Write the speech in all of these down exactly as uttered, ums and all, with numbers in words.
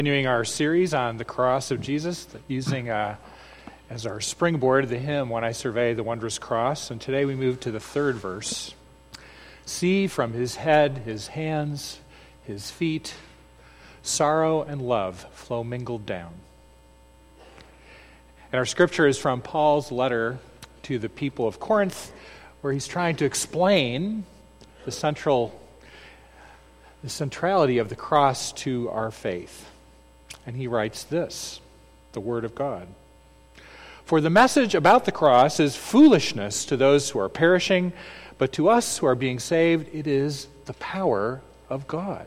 Continuing our series on the cross of Jesus, using uh, as our springboard the hymn, When I Survey the Wondrous Cross. And today we move to the third verse. See from his head, his hands, his feet, sorrow and love flow mingled down. And our scripture is from Paul's letter to the people of Corinth, where he's trying to explain the central, the centrality of the cross to our faith. And he writes this, the Word of God. For the message about the cross is foolishness to those who are perishing, but to us who are being saved, it is the power of God.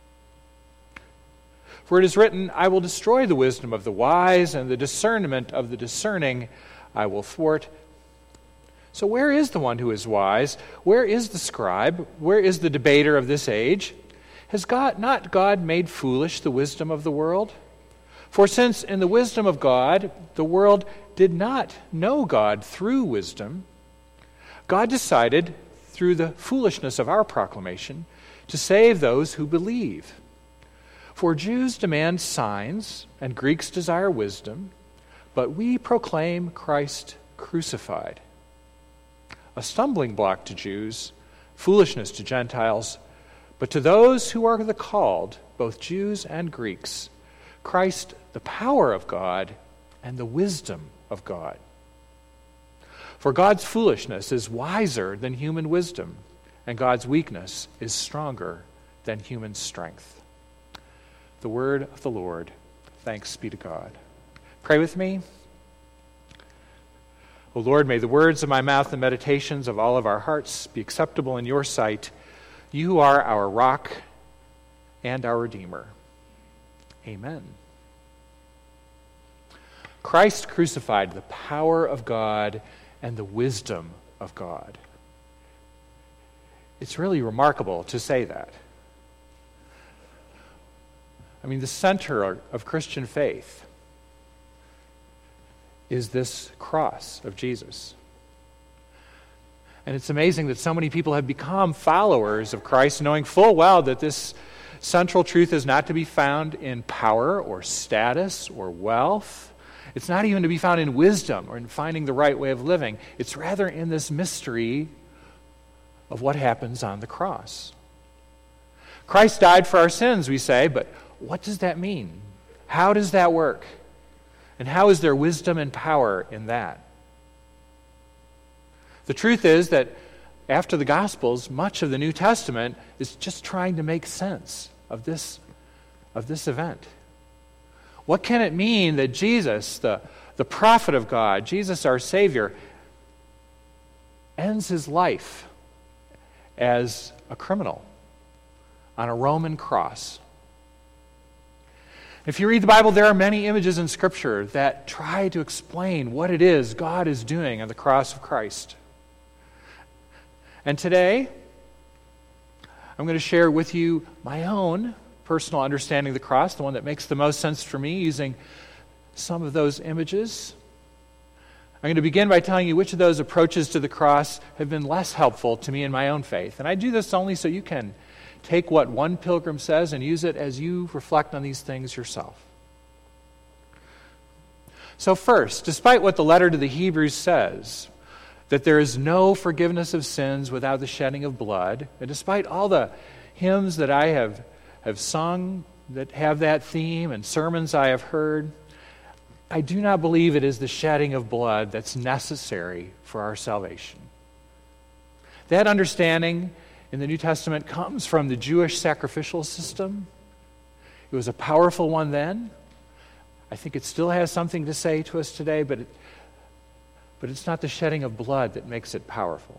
For it is written, I will destroy the wisdom of the wise, and the discernment of the discerning I will thwart. So where is the one who is wise? Where is the scribe? Where is the debater of this age? Has God not God made foolish the wisdom of the world? For since in the wisdom of God, the world did not know God through wisdom, God decided, through the foolishness of our proclamation, to save those who believe. For Jews demand signs, and Greeks desire wisdom, but we proclaim Christ crucified. A stumbling block to Jews, foolishness to Gentiles, but to those who are the called, both Jews and Greeks, Christ, the power of God and the wisdom of God. For God's foolishness is wiser than human wisdom, and God's weakness is stronger than human strength. The word of the Lord. Thanks be to God. Pray with me. O Lord, may the words of my mouth and meditations of all of our hearts be acceptable in your sight. You are our rock and our Redeemer. Amen. Christ crucified, the power of God and the wisdom of God. It's really remarkable to say that. I mean, the center of Christian faith is this cross of Jesus. And it's amazing that so many people have become followers of Christ, knowing full well that this central truth is not to be found in power or status or wealth. It's not even to be found in wisdom or in finding the right way of living. It's rather in this mystery of what happens on the cross. Christ died for our sins, we say, but what does that mean? How does that work? And how is there wisdom and power in that? The truth is that after the Gospels, much of the New Testament is just trying to make sense of this, of this event. What can it mean that Jesus, the, the prophet of God, Jesus our Savior, ends his life as a criminal on a Roman cross? If you read the Bible, there are many images in Scripture that try to explain what it is God is doing on the cross of Christ. And today, I'm going to share with you my own personal understanding of the cross, the one that makes the most sense for me, using some of those images. I'm going to begin by telling you which of those approaches to the cross have been less helpful to me in my own faith. And I do this only so you can take what one pilgrim says and use it as you reflect on these things yourself. So first, despite what the letter to the Hebrews says, that there is no forgiveness of sins without the shedding of blood, and despite all the hymns that I have, have sung that have that theme and sermons I have heard, I do not believe it is the shedding of blood that's necessary for our salvation. That understanding in the New Testament comes from the Jewish sacrificial system. It was a powerful one then. I think it still has something to say to us today, but it, but it's not the shedding of blood that makes it powerful.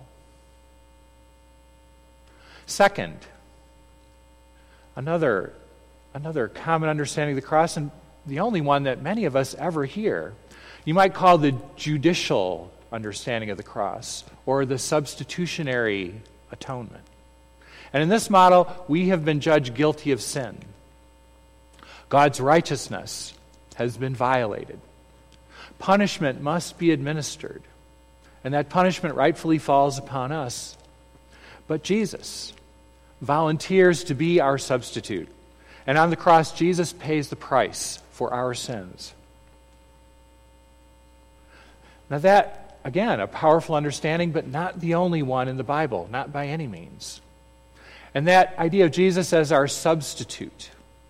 Second, another, another common understanding of the cross, and the only one that many of us ever hear, you might call the judicial understanding of the cross, or the substitutionary atonement. And in this model, we have been judged guilty of sin. God's righteousness has been violated. Punishment must be administered, and that punishment rightfully falls upon us. But Jesus volunteers to be our substitute And on the cross, Jesus pays the price for our sins. Now that, again, a powerful understanding, but not the only one in the Bible, not by any means. And that idea of Jesus as our substitute,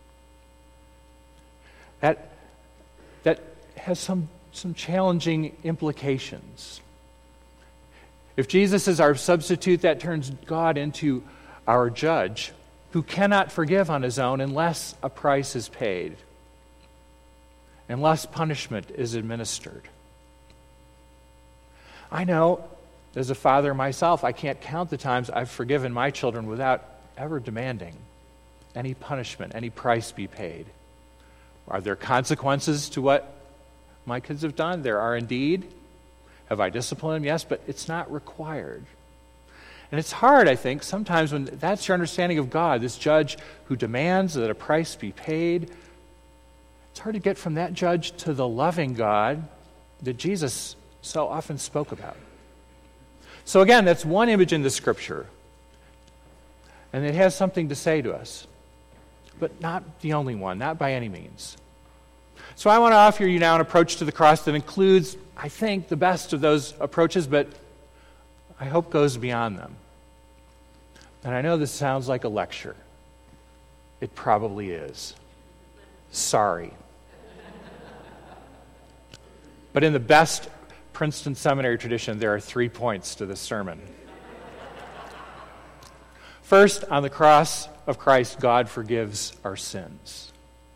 that, that has some, some challenging implications. If Jesus is our substitute, that turns God into our judge, who cannot forgive on his own unless a price is paid, unless punishment is administered. I know, as a father myself, I can't count the times I've forgiven my children without ever demanding any punishment, any price be paid. Are there consequences to what my kids have done? There are indeed. Have I disciplined them? Yes, but it's not required. And it's hard, I think, sometimes when that's your understanding of God, this judge who demands that a price be paid. It's hard to get from that judge to the loving God that Jesus so often spoke about. So again, that's one image in the Scripture. And it has something to say to us. But not the only one, not by any means. So I want to offer you now an approach to the cross that includes, I think, the best of those approaches, but I hope goes beyond them. And I know this sounds like a lecture. It probably is. Sorry. But in the best Princeton Seminary tradition, there are three points to this sermon. First, on the cross of Christ, God forgives our sins.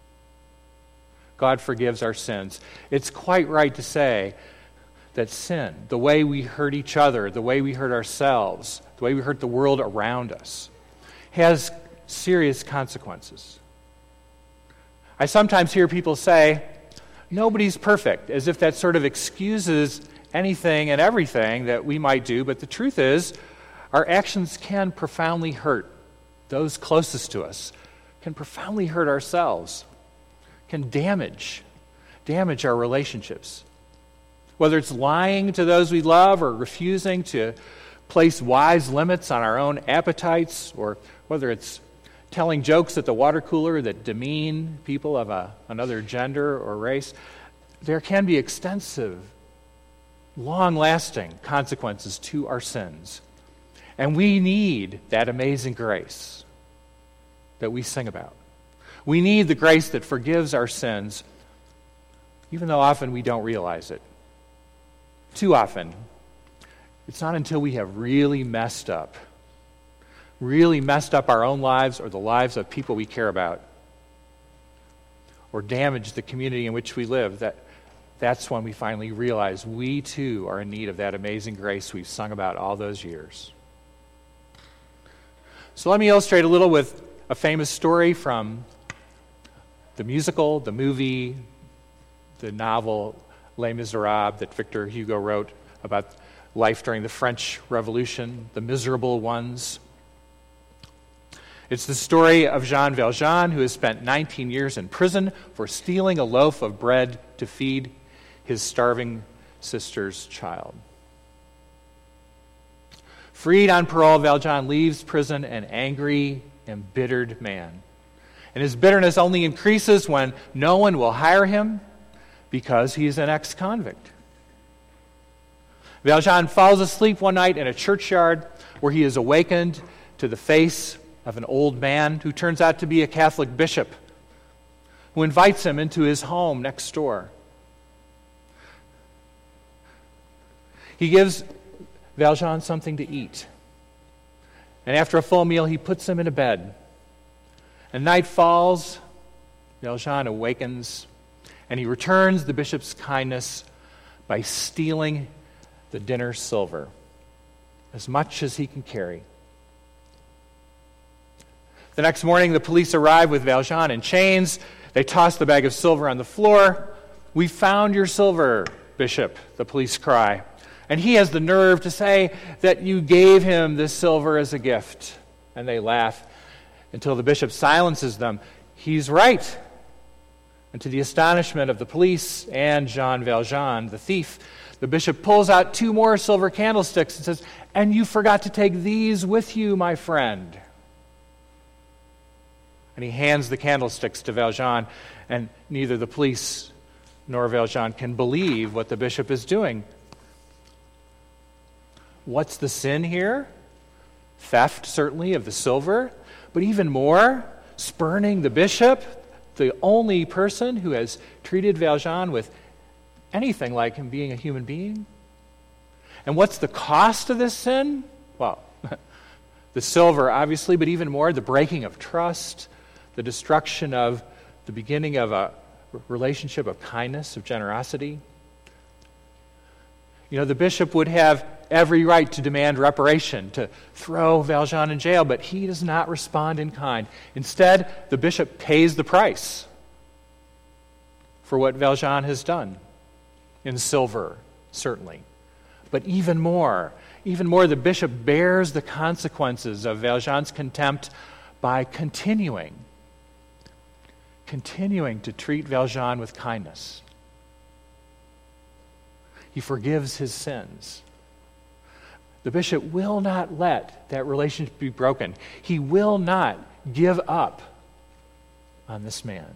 God forgives our sins. It's quite right to say that sin, the way we hurt each other, the way we hurt ourselves, the way we hurt the world around us, has serious consequences. I sometimes hear people say, nobody's perfect, as if that sort of excuses anything and everything that we might do, but the truth is, our actions can profoundly hurt those closest to us, can profoundly hurt ourselves, can damage, damage our relationships. Whether it's lying to those we love or refusing to place wise limits on our own appetites, or whether it's telling jokes at the water cooler that demean people of a, another gender or race, there can be extensive, long-lasting consequences to our sins. And we need that amazing grace that we sing about. We need the grace that forgives our sins, even though often we don't realize it. Too often, it's not until we have really messed up, really messed up our own lives or the lives of people we care about, or damaged the community in which we live, that that's when we finally realize we too are in need of that amazing grace we've sung about all those years. So let me illustrate a little with a famous story from the musical, the movie, the novel Les Miserables that Victor Hugo wrote about life during the French Revolution, the miserable ones. It's the story of Jean Valjean, who has spent nineteen years in prison for stealing a loaf of bread to feed his starving sister's child. Freed on parole, Valjean leaves prison an angry, embittered man. And his bitterness only increases when no one will hire him because he's an ex-convict. Valjean falls asleep one night in a churchyard where he is awakened to the face of an old man who turns out to be a Catholic bishop who invites him into his home next door. He gives Valjean something to eat. And after a full meal, he puts him in a bed. And night falls, Valjean awakens, and he returns the bishop's kindness by stealing the dinner silver, as much as he can carry. The next morning, the police arrive with Valjean in chains. They toss the bag of silver on the floor. "We found your silver, Bishop," the police cry. And he has the nerve to say that you gave him this silver as a gift. And they laugh until the bishop silences them. He's right. And to the astonishment of the police and Jean Valjean, the thief, the bishop pulls out two more silver candlesticks and says, "And you forgot to take these with you, my friend." And he hands the candlesticks to Valjean, and neither the police nor Valjean can believe what the bishop is doing. What's the sin here? Theft, certainly, of the silver, but even more, spurning the bishop, the only person who has treated Valjean with anything like him being a human being. And what's the cost of this sin? Well, the silver, obviously, but even more, the breaking of trust, the destruction of the beginning of a relationship of kindness, of generosity. You know, the bishop would have every right to demand reparation, to throw Valjean in jail, but he does not respond in kind. Instead, the bishop pays the price for what Valjean has done, in silver, certainly. But even more, even more, the bishop bears the consequences of Valjean's contempt by continuing, continuing to treat Valjean with kindness. He forgives his sins. The bishop will not let that relationship be broken. He will not give up on this man.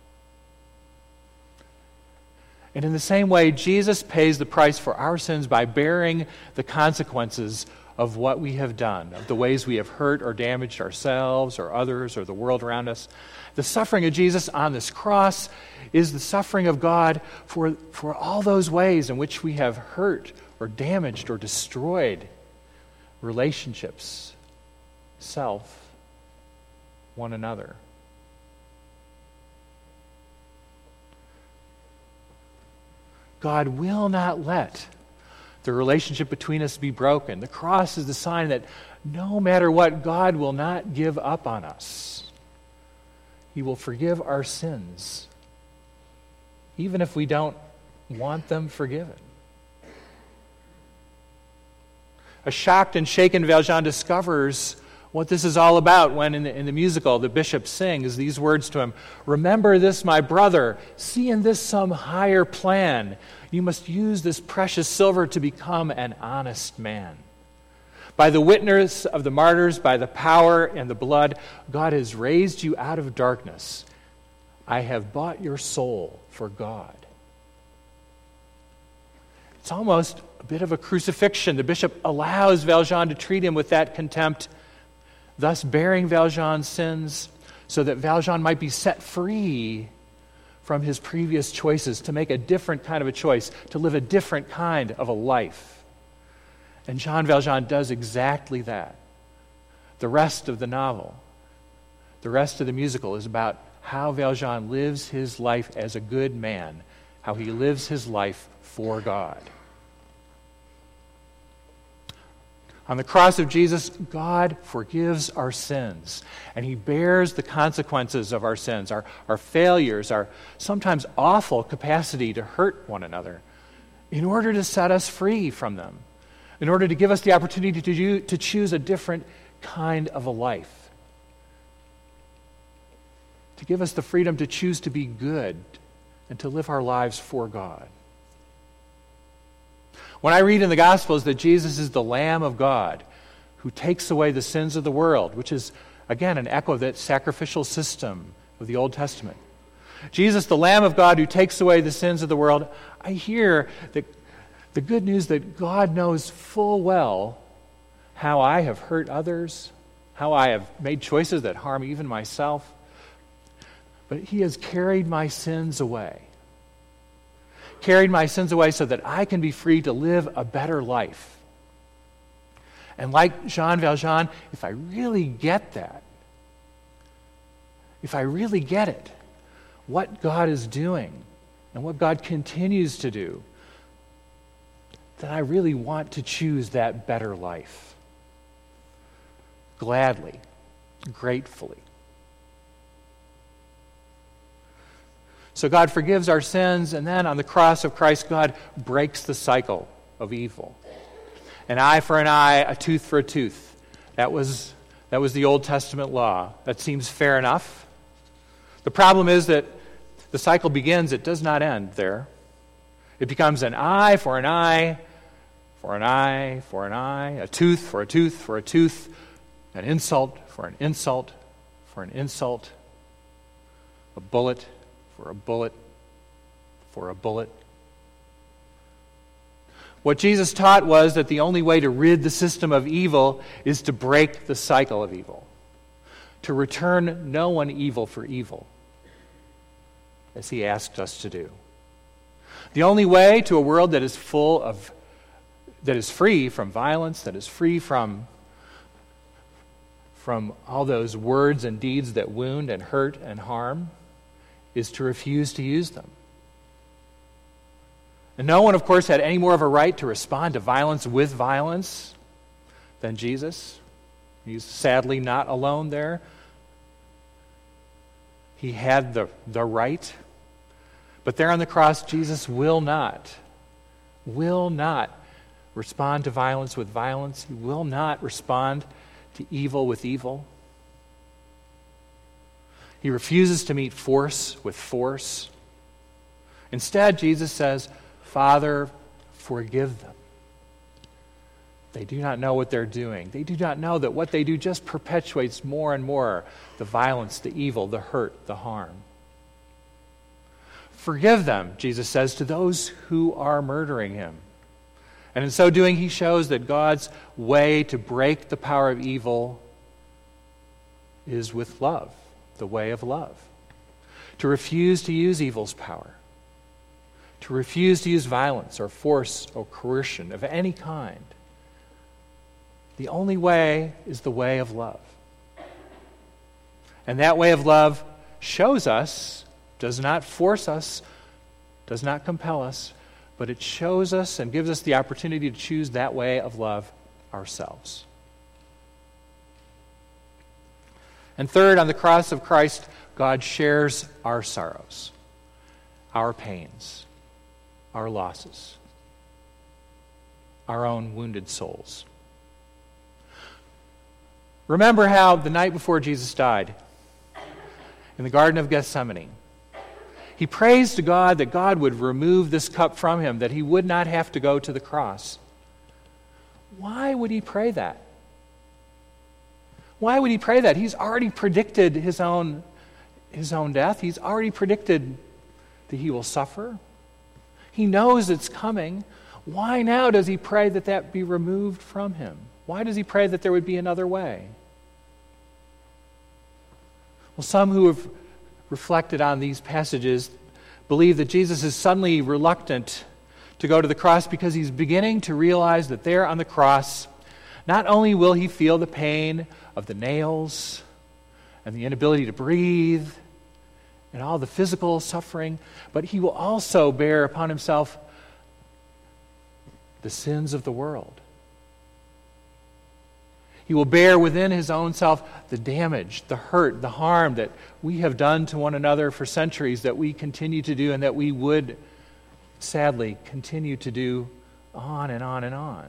And in the same way, Jesus pays the price for our sins by bearing the consequences of what we have done, of the ways we have hurt or damaged ourselves or others or the world around us. The suffering of Jesus on this cross is the suffering of God for, for all those ways in which we have hurt or damaged or destroyed relationships, self, one another. God will not let the relationship between us be broken. The cross is the sign that no matter what, God will not give up on us. He will forgive our sins, even if we don't want them forgiven. A shocked and shaken Valjean discovers what this is all about when in the, in the musical the bishop sings these words to him: "Remember this, my brother, see in this some higher plan. You must use this precious silver to become an honest man. By the witness of the martyrs, by the power and the blood, God has raised you out of darkness. I have bought your soul for God." It's almost a bit of a crucifixion. The bishop allows Valjean to treat him with that contempt, thus bearing Valjean's sins so that Valjean might be set free from his previous choices, to make a different kind of a choice, to live a different kind of a life. And Jean Valjean does exactly that. The rest of the novel, the rest of the musical is about how Valjean lives his life as a good man, how he lives his life for God. On the cross of Jesus, God forgives our sins, and he bears the consequences of our sins, our, our failures, our sometimes awful capacity to hurt one another, in order to set us free from them, in order to give us the opportunity to, do, to choose a different kind of a life, to give us the freedom to choose to be good and to live our lives for God. When I read in the Gospels that Jesus is the Lamb of God who takes away the sins of the world, which is, again, an echo of that sacrificial system of the Old Testament. Jesus, the Lamb of God who takes away the sins of the world, I hear the, the good news that God knows full well how I have hurt others, how I have made choices that harm even myself, but he has carried my sins away. Carried my sins away so that I can be free to live a better life. And like Jean Valjean, if I really get that, if I really get it, what God is doing and what God continues to do, then I really want to choose that better life. Gladly, gratefully. So God forgives our sins, and then on the cross of Christ, God breaks the cycle of evil. An eye for an eye, a tooth for a tooth. That was, that was the Old Testament law. That seems fair enough. The problem is that the cycle begins, it does not end there. It becomes an eye for an eye, for an eye, for an eye, a tooth for a tooth, for a tooth, an insult for an insult, for an insult, A bullet for a bullet for a bullet. What Jesus taught was that the only way to rid the system of evil is to break the cycle of evil, to return no one evil for evil, as he asked us to do. The only way to a world that is full of, that is free from violence, that is free from, from all those words and deeds that wound and hurt and harm, is to refuse to use them. And no one, of course, had any more of a right to respond to violence with violence than Jesus. He's sadly not alone there. He had the, the right. But there on the cross, Jesus will not, will not respond to violence with violence. He will not respond to evil with evil. He refuses to meet force with force. Instead, Jesus says, Father, forgive them. They do not know what they're doing. They do not know that what they do just perpetuates more and more the violence, the evil, the hurt, the harm. Forgive them, Jesus says, to those who are murdering him. And in so doing, he shows that God's way to break the power of evil is with love, the way of love. To refuse to use evil's power. To refuse to use violence or force or coercion of any kind. The only way is the way of love. And that way of love shows us, does not force us, does not compel us, but it shows us and gives us the opportunity to choose that way of love ourselves. And third, on the cross of Christ, God shares our sorrows, our pains, our losses, our own wounded souls. Remember how the night before Jesus died, in the Garden of Gethsemane, he prays to God that God would remove this cup from him, that he would not have to go to the cross. Why would he pray that? Why would he pray that? He's already predicted his own, his own death. He's already predicted that he will suffer. He knows it's coming. Why now does he pray that that be removed from him? Why does he pray that there would be another way? Well, some who have reflected on these passages believe that Jesus is suddenly reluctant to go to the cross because he's beginning to realize that there on the cross, not only will he feel the pain of the nails and the inability to breathe and all the physical suffering, but he will also bear upon himself the sins of the world. He will bear within his own self the damage, the hurt, the harm that we have done to one another for centuries, that we continue to do and that we would sadly continue to do on and on and on.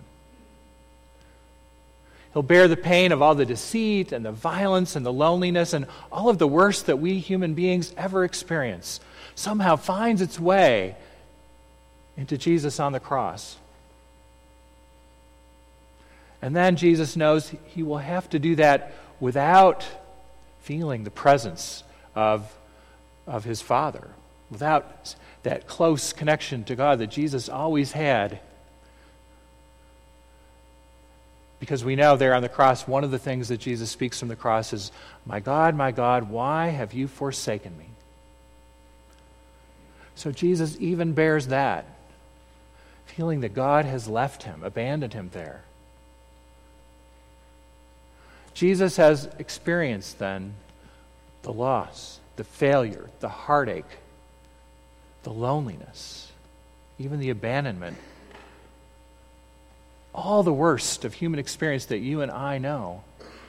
He'll bear the pain of all the deceit and the violence and the loneliness and all of the worst that we human beings ever experience somehow finds its way into Jesus on the cross. And then Jesus knows he will have to do that without feeling the presence of, of his Father, without that close connection to God that Jesus always had. Because we know there on the cross, one of the things that Jesus speaks from the cross is, "My God, my God, why have you forsaken me?" So Jesus even bears that, feeling that God has left him, abandoned him there. Jesus has experienced then the loss, the failure, the heartache, the loneliness, even the abandonment, all the worst of human experience that you and I know.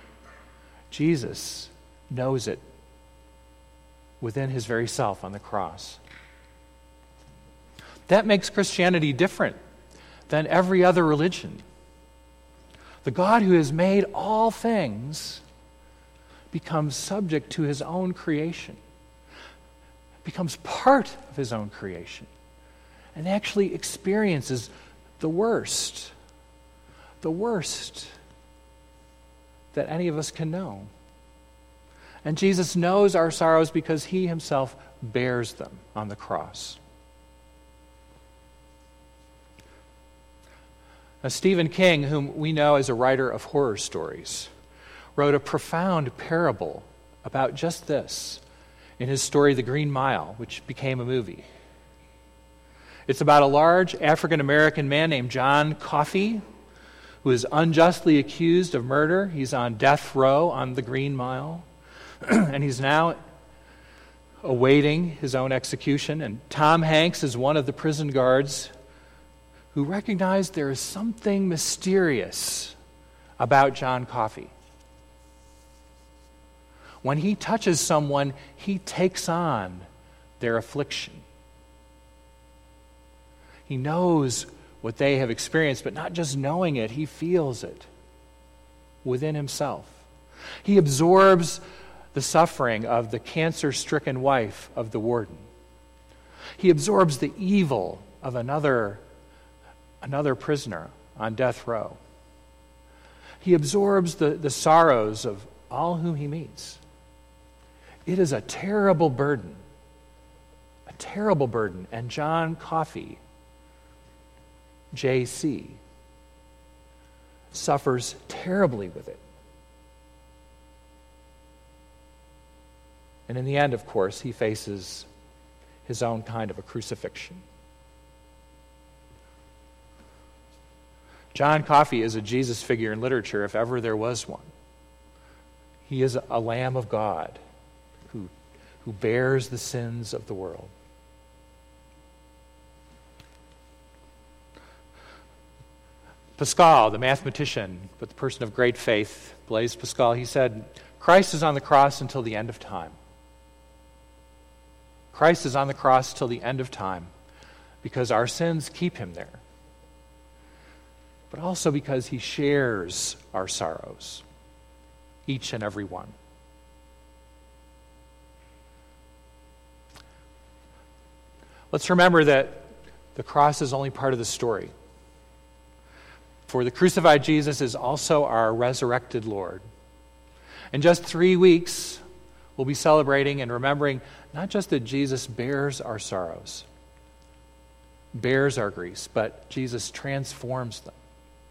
Jesus knows it within his very self on the cross. That makes Christianity different than every other religion. The God who has made all things becomes subject to his own creation, becomes part of his own creation, and actually experiences the worst, the worst that any of us can know. And Jesus knows our sorrows because he himself bears them on the cross. Now, Stephen King, whom we know as a writer of horror stories, wrote a profound parable about just this in his story, The Green Mile, which became a movie. It's about a large African-American man named John Coffey, who is unjustly accused of murder. He's on death row on the Green Mile, and he's now awaiting his own execution. And Tom Hanks is one of the prison guards who recognized there is something mysterious about John Coffey. When he touches someone, he takes on their affliction. He knows what they have experienced, but not just knowing it, he feels it within himself. He absorbs the suffering of the cancer-stricken wife of the warden. He absorbs the evil of another, another prisoner on death row. He absorbs the, the sorrows of all whom he meets. It is a terrible burden, a terrible burden, and John Coffey, J C, suffers terribly with it. And in the end, of course, he faces his own kind of a crucifixion. John Coffey is a Jesus figure in literature, if ever there was one. He is a Lamb of God who, who bears the sins of the world. Pascal, the mathematician, but the person of great faith, Blaise Pascal, he said, Christ is on the cross until the end of time. Christ is on the cross till the end of time because our sins keep him there, but also because he shares our sorrows, each and every one. Let's remember that the cross is only part of the story. For the crucified Jesus is also our resurrected Lord. In just three weeks, we'll be celebrating and remembering not just that Jesus bears our sorrows, bears our griefs, but Jesus transforms them.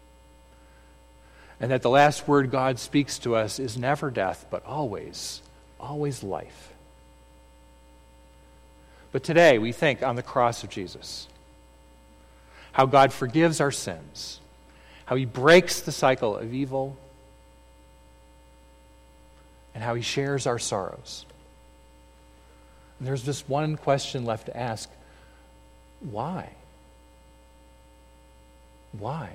And that the last word God speaks to us is never death, but always, always life. But today we think on the cross of Jesus, how God forgives our sins, how he breaks the cycle of evil, and how he shares our sorrows. And there's just one question left to ask. Why? Why?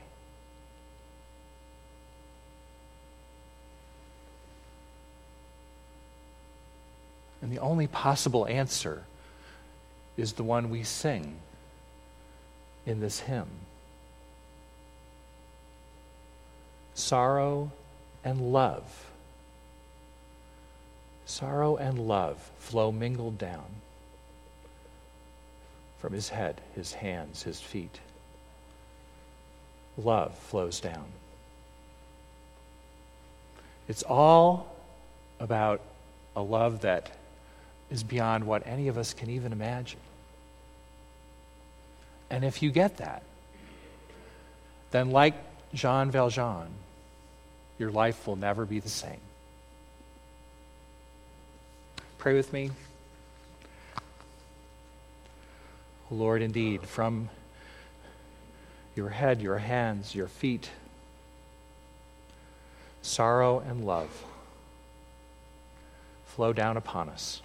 And the only possible answer is the one we sing in this hymn. Sorrow and love. Sorrow and love flow mingled down from his head, his hands, his feet. Love flows down. It's all about a love that is beyond what any of us can even imagine. And if you get that, then like Jean Valjean, your life will never be the same. Pray with me. Lord, indeed, from your head, your hands, your feet, sorrow and love flow down upon us.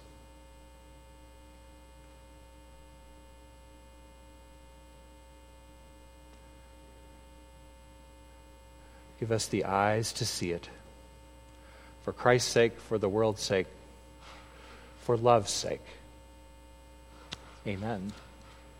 Give us the eyes to see it. For Christ's sake, for the world's sake, for love's sake. Amen.